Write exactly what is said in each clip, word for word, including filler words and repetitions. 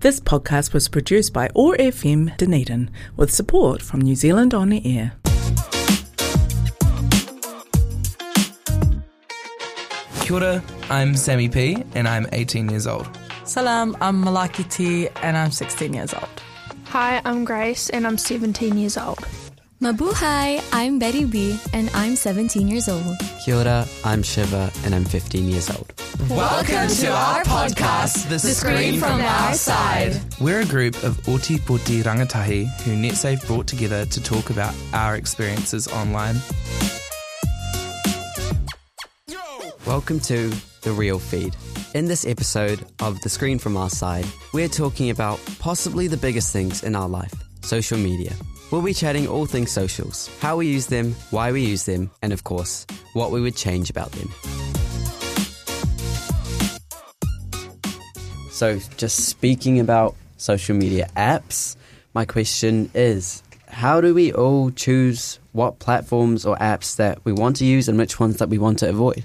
This podcast was produced by O A R F M Dunedin with support from New Zealand On Air. Kia ora, I'm Sammy P and I'm eighteen years old. Salam, I'm Malaki T and I'm sixteen years old. Hi, I'm Grace and I'm seventeen years old. Mabuhay, I'm Betty B and I'm seventeen years old. Kia ora, I'm Shiva and I'm fifteen years old. Welcome to our podcast, The, the Screen from Our Side. We're a group of Oti Poti rangatahi who NetSafe brought together to talk about our experiences online. Welcome to The Real Feed. In this episode of The Screen from Our Side, we're talking about possibly the biggest things in our life, social media. We'll be chatting all things socials, how we use them, why we use them, and of course, what we would change about them. So, just speaking about social media apps, my question is, how do we all choose what platforms or apps that we want to use and which ones that we want to avoid?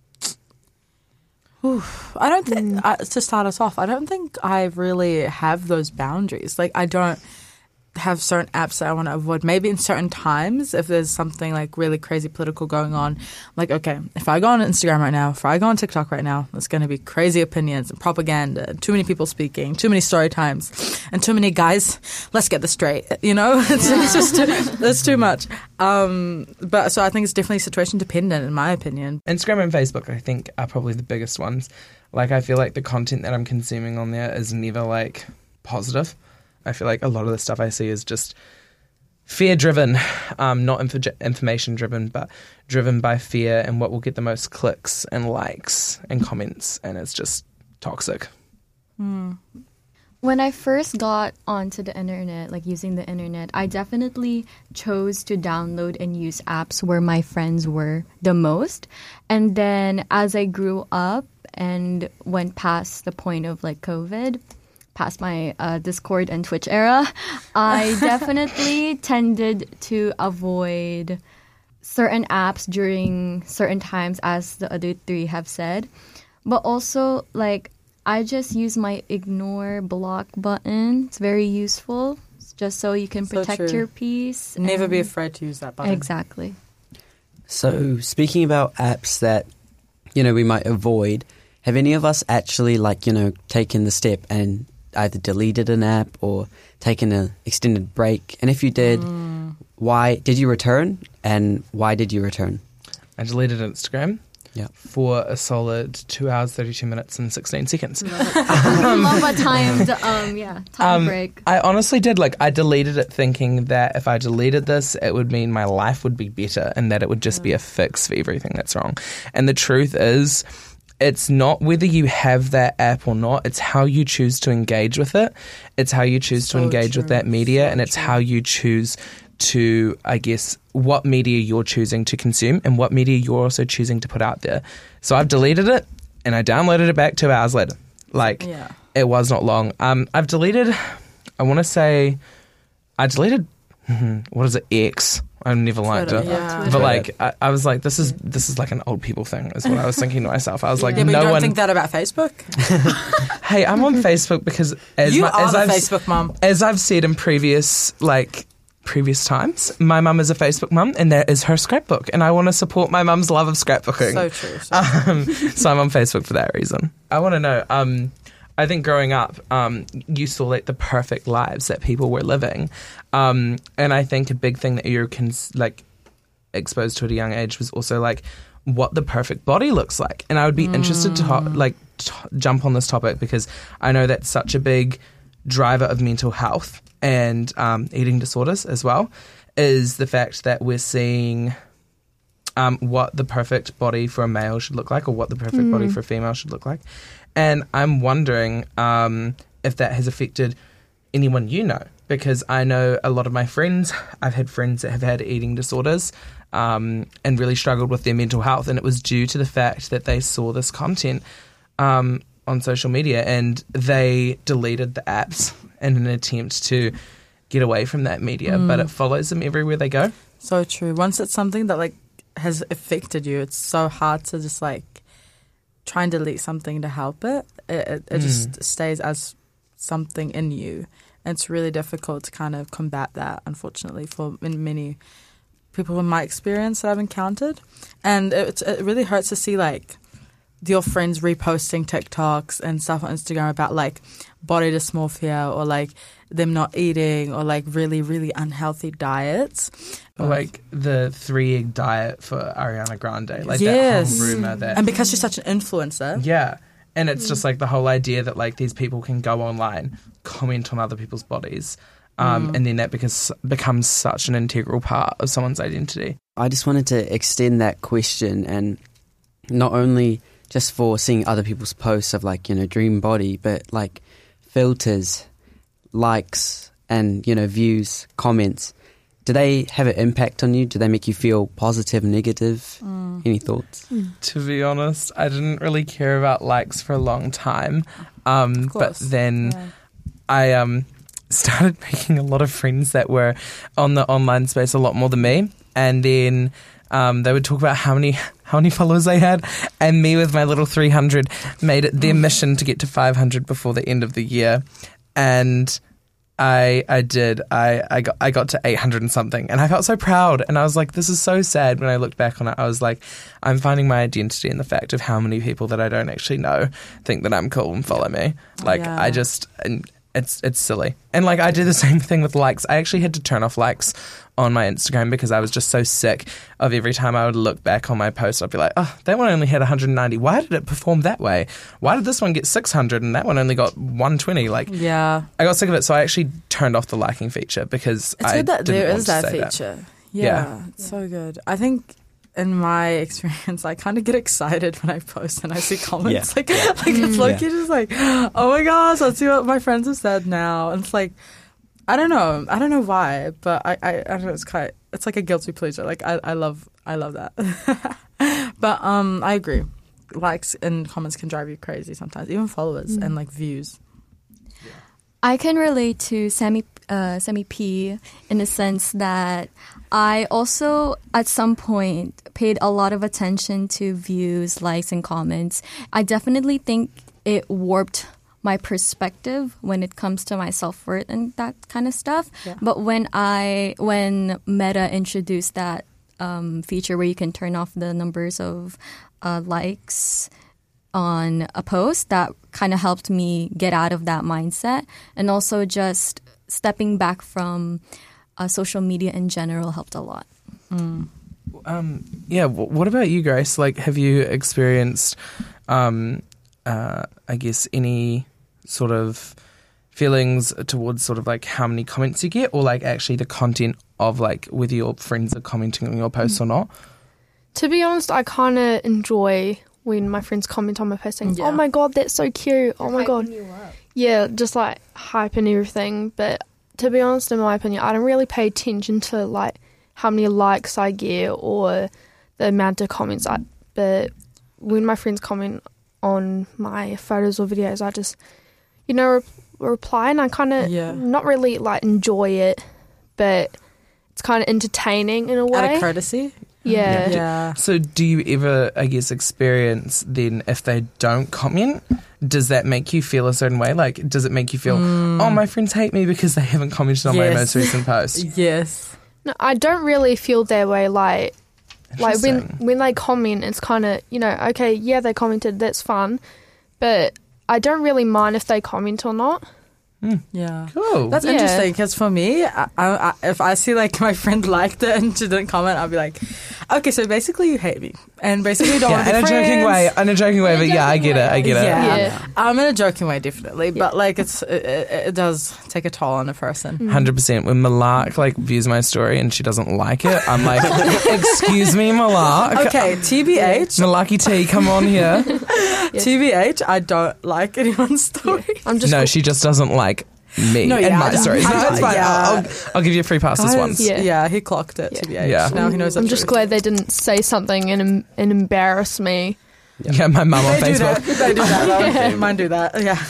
Oof, I don't think, uh, to start us off, I don't think I really have those boundaries. Like, I don't have certain apps that I want to avoid. Maybe in certain times, if there's something like really crazy political going on, I'm like, okay, if I go on Instagram right now, if I go on TikTok right now, it's going to be crazy opinions and propaganda, too many people speaking, too many story times, and too many guys. Let's get this straight, you know? It's, Yeah. it's just too, it's too much. Um, but so I think it's definitely situation dependent, in my opinion. Instagram and Facebook, I think, are probably the biggest ones. Like, I feel like the content that I'm consuming on there is never, like, positive. I feel like a lot of the stuff I see is just fear-driven, um, not info- information-driven, but driven by fear and what will get the most clicks and likes and comments, and it's just toxic. Mm. When I first got onto the internet, like using the internet, I definitely chose to download and use apps where my friends were the most. And then as I grew up and went past the point of like COVID, past my uh, Discord and Twitch era, I definitely tended to avoid certain apps during certain times, as the other three have said. But also, like, I just use my ignore block button. It's very useful, just so you can So protect true. your peace. Never and- be afraid to use that button. Exactly. So, speaking about apps that, you know, we might avoid, have any of us actually, like, you know, taken the step and either deleted an app or taken an extended break? And if you did, mm. why did you return? And why did you return? I deleted Instagram yeah. for a solid two hours, thirty-two minutes and sixteen seconds. um, Love a timed, um, yeah, time um, break. I honestly did. Like, I deleted it thinking that if I deleted this, it would mean my life would be better and that it would just yeah. be a fix for everything that's wrong. And the truth is, it's not whether you have that app or not. It's how you choose to engage with it. It's how you choose So to engage true. with that media. So and it's true. how you choose to, I guess, what media you're choosing to consume and what media you're also choosing to put out there. So I've deleted it and I downloaded it back two hours later. Like, Yeah. it was not long. Um, I've deleted, I want to say, I deleted, what is it, X? I never liked Twitter, it. yeah. But like, I, I was like, this is this is like an old people thing, is what I was thinking to myself. I was like, Yeah, but no you don't one. think that about Facebook? Hey, I'm on Facebook because as You my, are as the I've Facebook mum. as I've said in previous like previous times, my mum is a Facebook mum, and that is her scrapbook, and I want to support my mum's love of scrapbooking. So true. So Um, so I'm on Facebook for that reason. I want to know. Um, I think growing up, um, you saw like the perfect lives that people were living, um, and I think a big thing that you're cons- like exposed to at a young age was also like what the perfect body looks like. And I would be mm. interested to ho- like t- jump on this topic because I know that's such a big driver of mental health and um, eating disorders as well. Is the fact that we're seeing um, what the perfect body for a male should look like, or what the perfect mm. body for a female should look like. And I'm wondering um, if that has affected anyone you know, because I know a lot of my friends, I've had friends that have had eating disorders um, and really struggled with their mental health, and it was due to the fact that they saw this content um, on social media and they deleted the apps in an attempt to get away from that media, mm. but it follows them everywhere they go. So true. Once it's something that like has affected you, it's so hard to just like try and delete something to help it. It, it, it mm. just stays as something in you. And it's really difficult to kind of combat that, unfortunately, for many people in my experience that I've encountered. And it, it really hurts to see, like, your friends reposting TikToks and stuff on Instagram about, like, body dysmorphia or, like, them not eating or, like, really, really unhealthy diets. Or like the three-egg diet for Ariana Grande. Like yes. that whole rumor that... And because she's such an influencer. Yeah. And it's just like the whole idea that like these people can go online, comment on other people's bodies, um, mm. and then that becomes, becomes such an integral part of someone's identity. I just wanted to extend that question, and not only just for seeing other people's posts of like, you know, dream body, but like filters, likes, and, you know, views, comments. Do they have an impact on you? Do they make you feel positive, negative? Mm. Any thoughts? Mm. To be honest, I didn't really care about likes for a long time. Um, but then yeah. I um, started making a lot of friends that were on the online space a lot more than me. And then um, they would talk about how many how many followers they had. And me with my little three hundred made it their mission to get to five hundred before the end of the year. And... I I did. I, I got I got to eight hundred and something, and I felt so proud. And I was like, this is so sad. When I looked back on it, I was like, I'm finding my identity in the fact of how many people that I don't actually know think that I'm cool and follow me. Like yeah. I just, and it's it's silly. And like I do the same thing with likes. I actually had to turn off likes on my Instagram because I was just so sick of every time I would look back on my post, I'd be like, oh, that one only had one hundred ninety. Why did it perform that way? Why did this one get six hundred and that one only got one hundred twenty? Like, yeah, I got sick of it, so I actually turned off the liking feature because it's I good that didn't there want is to that say feature. That. Yeah, yeah, it's so good. I think in my experience, I kind of get excited when I post and I see comments. Yeah. Like, like it's like you're just like, oh my gosh, let's see what my friends have said now. And it's like, I don't know, I don't know why, but I, I, I don't know. It's quite, it's like a guilty pleasure. Like I, I love, I love that. But um, I agree. Likes and comments can drive you crazy sometimes, even followers mm. and like views. I can relate to Sammy, uh, Sammy P in the sense that I also, at some point, paid a lot of attention to views, likes, and comments. I definitely think it warped my perspective when it comes to my self-worth and that kind of stuff. Yeah. But when I, when Meta introduced that um, feature where you can turn off the numbers of uh, likes on a post, that kind of helped me get out of that mindset. And also just stepping back from uh, social media in general helped a lot. Mm. Um, yeah, w- what about you, Grace? Like, have you experienced, um, uh, I guess, any sort of feelings towards sort of like how many comments you get, or like actually the content of like whether your friends are commenting on your posts mm. or not? To be honest, I kind of enjoy when my friends comment on my post saying, yeah. oh my god, that's so cute, oh my god. Yeah, just like hype and everything. But to be honest, in my opinion, I don't really pay attention to like how many likes I get or the amount of comments I, but when my friends comment on my photos or videos, I just, you know, re- reply, and I kind of yeah. not really like enjoy it, but it's kind of entertaining in a way. Out of courtesy? Yeah. yeah. So do you ever, I guess, experience then if they don't comment, does that make you feel a certain way? Like, does it make you feel, mm. oh, my friends hate me because they haven't commented on yes. my most recent post? Yes. No, I don't really feel that way. Like, like when, when they comment, it's kind of, you know, okay, yeah, they commented, that's fun. But I don't really mind if they comment or not. Mm. Yeah. Cool. That's yeah. interesting because for me, I, I, if I see like my friend liked it and she didn't comment, I'll be like, okay, so basically you hate me. And basically you don't yeah, want to be in a friends. joking way, in a joking way, In a but yeah, I get joking it, I get Yeah. it. Yeah. I'm in a joking way, definitely. Yeah. But like it's it, it, it does take a toll on a person. one hundred percent. When Malark like views my story and she doesn't like it, I'm like, excuse me, Malark. Okay, T B H. Malarky T, come on here. Yeah. T B H, I don't like anyone's story. Yeah. I'm just No, she just doesn't like me No, and yeah, my I- stories. No, I- it's fine. yeah. I'll, I'll, I'll give you a free pass this Guys, once. Yeah. Yeah, he clocked it, Yeah. T B H. Yeah. Now he knows the I'm just truth. glad they didn't say something and em- and embarrass me. Yeah, my mum on They do Facebook. that. They do that. Mine do that. Yeah.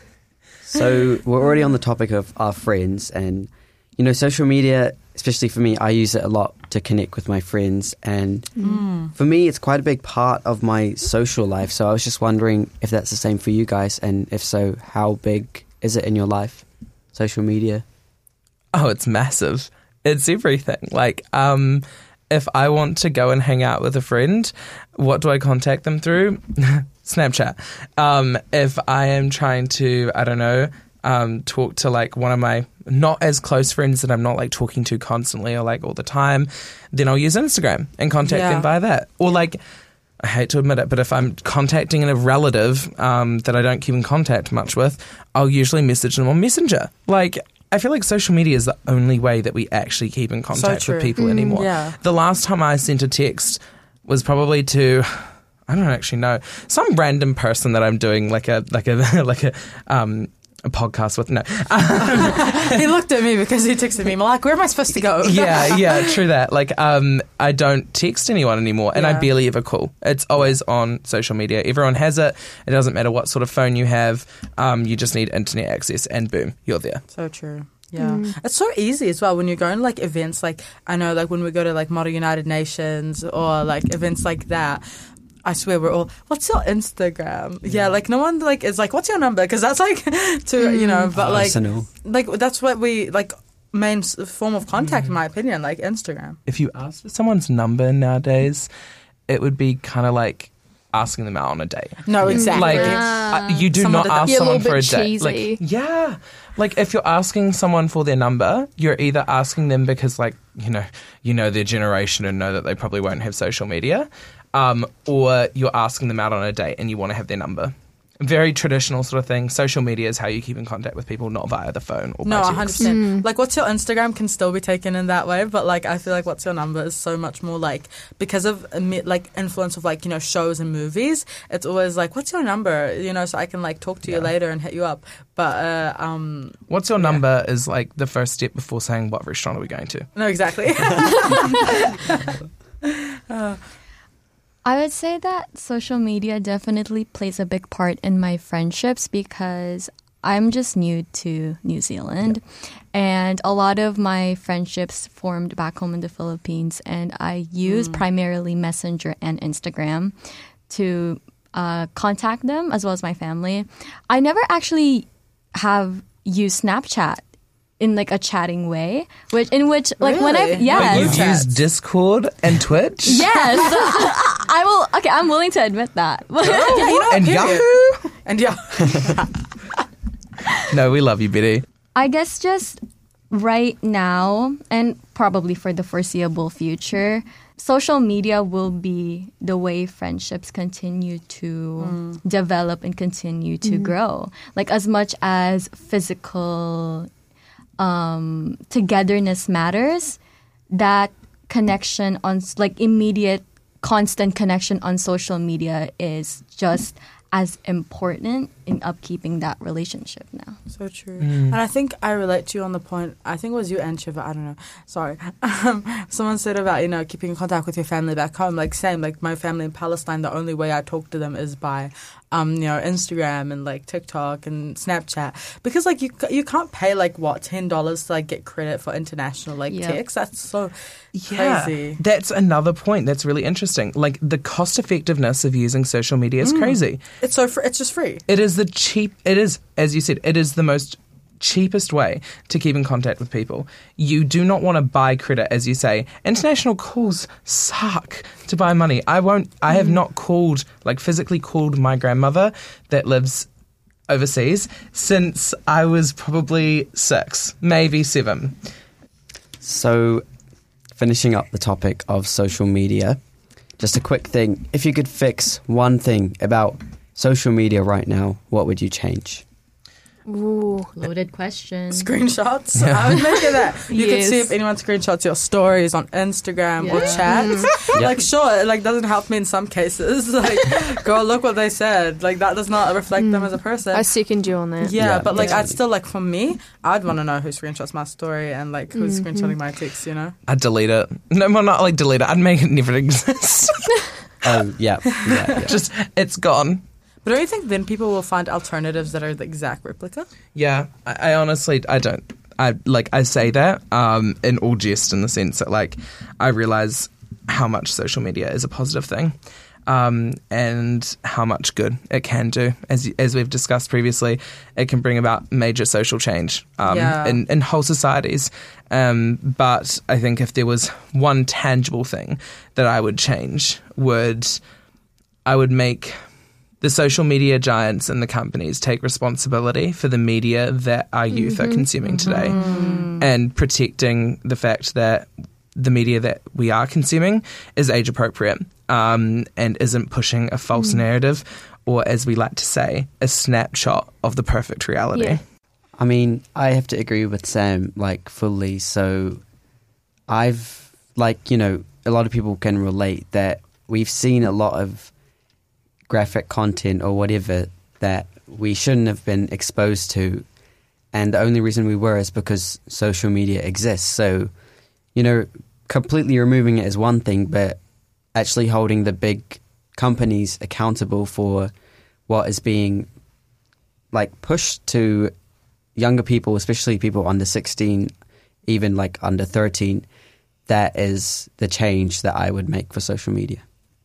So we're already on the topic of our friends, and you know, social media, especially for me, I use it a lot to connect with my friends, and Mm. for me, it's quite a big part of my social life. So I was just wondering if that's the same for you guys, and if so, how big is it in your life? Social media? Oh, it's massive. It's everything. Like, um, if I want to go and hang out with a friend, what do I contact them through? Snapchat. Um, if I am trying to, I don't know, um, talk to like one of my not as close friends that I'm not like talking to constantly or like all the time, then I'll use Instagram and contact Yeah. them via that. Or like, I hate to admit it, but if I'm contacting a relative um, that I don't keep in contact much with, I'll usually message them on Messenger. Like, I feel like social media is the only way that we actually keep in contact true. with people anymore. yeah. The last time I sent a text was probably to, I don't actually know, some random person that I'm doing like a like a like a um a podcast with. No, He looked at me because he texted me. I'm like, where am I supposed to go? yeah, yeah, true that. Like, um, I don't text anyone anymore, and I Yeah. barely ever call. It's always on social media. Everyone has it. It doesn't matter what sort of phone you have. Um, you just need internet access, and boom, you're there. So true. Yeah. It's so easy as well when you go in like events, like I know like when we go to like Model United Nations or like events like that, I swear we're all, what's your Instagram? Yeah, like no one like is like, what's your number? Because that's like to, you know, but like, Personal. like that's what we like main s- form of contact in my opinion, like Instagram. If you ask for someone's number nowadays, it would be kind of like asking them out on a date. No, exactly. Like, Ah. uh, you do Someone not that- ask Yeah, a someone little for a bit date. cheesy. Like, yeah. Like, if you're asking someone for their number, you're either asking them because, like, you know, you know their generation and know that they probably won't have social media, um, or you're asking them out on a date and you want to have their number. Very traditional sort of thing. Social media is how you keep in contact with people, not via the phone or No, by one text. hundred percent. Like, what's your Instagram can still be taken in that way, but, like, I feel like what's your number is so much more, like, because of, imi- like, influence of, like, you know, shows and movies, it's always, like, what's your number? You know, so I can, like, talk to you Yeah. later and hit you up. But, uh, um... What's your number is, like, the first step before saying what restaurant are we going to. No, exactly. uh, I would say that social media definitely plays a big part in my friendships because I'm just new to New Zealand. And a lot of my friendships formed back home in the Philippines. And I use Mm. primarily Messenger and Instagram to uh, contact them as well as my family. I never actually have used Snapchat in like a chatting way, which in which like when I Really? yes. You Chats. use Discord and Twitch? Yes, I will. Okay, I'm willing to admit that. yeah, you know, And period. Yahoo? And yeah. No, we love you, Betty. I guess just right now, and probably for the foreseeable future, social media will be the way friendships continue to develop and continue to grow. Like as much as physical um, togetherness matters, that connection on like immediate, constant connection on social media is just as important in upkeeping that relationship now. So true. And I think I relate to you on the point, I think it was you and Shiva, I don't know, sorry. Um, someone said about, you know, keeping in contact with your family back home. Like, same, like my family in Palestine, the only way I talk to them is by, um, you know, Instagram and like TikTok and Snapchat. Because like you you can't pay like, what, ten dollars to like get credit for international like Yep. text? That's so Yeah, crazy. that's another point that's really interesting. Like the cost effectiveness of using social media is crazy. It's so, fr- it's just free. It is the cheap, it is, as you said, it is the most cheapest way to keep in contact with people. You do not want to buy credit, as you say. International calls suck to buy money. I won't, I have not called, like physically called my grandmother that lives overseas since I was probably six, maybe seven. So, finishing up the topic of social media, just a quick thing. If you could fix one thing about social media right now, what would you change? Ooh. Loaded question. Screenshots. I would make it that. You Yes. could see if anyone screenshots your stories on Instagram or chats. Yep. Like, sure, it like doesn't help me in some cases. Like, girl, look what they said. Like, that does not reflect them as a person. I second you on that. yeah, Yeah, but like, I'd definitely. still like for me, I'd want to know who screenshots my story and like who's screenshotting my text. You know? I'd delete it. No, well, not like delete it. I'd make it never exist. Oh, yeah. yeah, yeah. Just, it's gone. But don't you think then people will find alternatives that are the exact replica? Yeah, I, I honestly, I don't. I like I say that um, in all jest, in the sense that like I realize how much social media is a positive thing. um, and how much good it can do. As as we've discussed previously, it can bring about major social change um, Yeah. in, in whole societies. Um, but I think if there was one tangible thing that I would change, would I would make the social media giants and the companies take responsibility for the media that our youth mm-hmm. are consuming today, mm-hmm. and protecting the fact that the media that we are consuming is age appropriate um, and isn't pushing a false mm. narrative, or, as we like to say, a snapshot of the perfect reality. Yeah. I mean, I have to agree with Sam, like, fully. So I've, like, you know, a lot of people can relate that we've seen a lot of graphic content or whatever that we shouldn't have been exposed to. And the only reason we were is because social media exists. So, you know, completely removing it is one thing, but actually holding the big companies accountable for what is being, like, pushed to younger people, especially people under sixteen, even like under thirteen, that is the change that I would make for social media.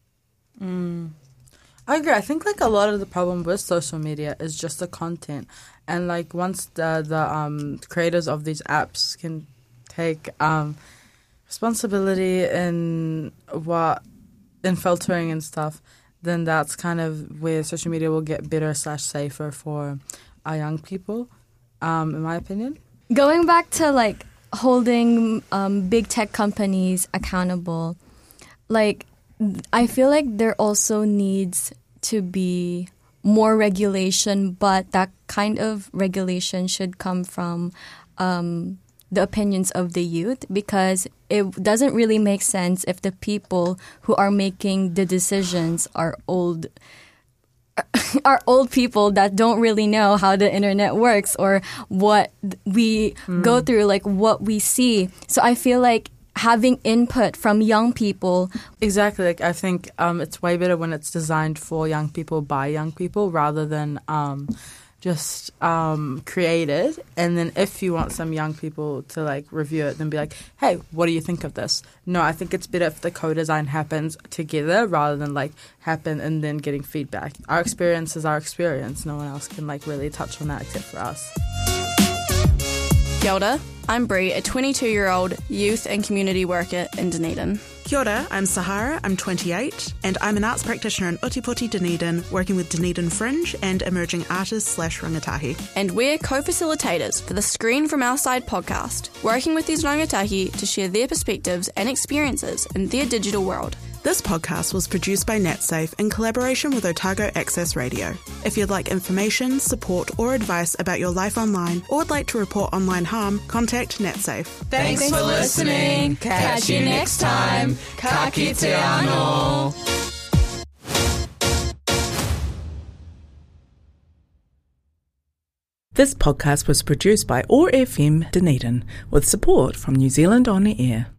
Mm. I agree. I think like a lot of the problem with social media is just the content, and like once the the um, creators of these apps can take um, responsibility in what in filtering and stuff, then that's kind of where social media will get better slash safer for our young people. Um, in my opinion, going back to like holding um, big tech companies accountable, like I feel like there also needs to be more regulation, but that kind of regulation should come from um, the opinions of the youth, because it doesn't really make sense if the people who are making the decisions are old are old people that don't really know how the internet works or what we mm. go through, like what we see. So I feel like having input from young people. Exactly. Like I think um, it's way better when it's designed for young people by young people rather than um, just um, created. And then if you want some young people to like review it, then be like, hey, what do you think of this? No, I think it's better if the co-design happens together rather than like happen and then getting feedback. Our experience is our experience. No one else can like really touch on that except for us. Kia ora, I'm Bree, a twenty-two-year-old youth and community worker in Dunedin. Kia ora, I'm Sahara, I'm twenty-eight, and I'm an arts practitioner in Utipoti, Dunedin, working with Dunedin Fringe and emerging artists slash rangatahi. And we're co-facilitators for the Screen From Our Side podcast, working with these rangatahi to share their perspectives and experiences in their digital world. This podcast was produced by NetSafe in collaboration with Otago Access Radio. If you'd like information, support or advice about your life online or would like to report online harm, contact NetSafe. Thanks, Thanks for listening. Catch you next time. Ka kite anō. This podcast was produced by O A R F M Dunedin with support from New Zealand On the Air.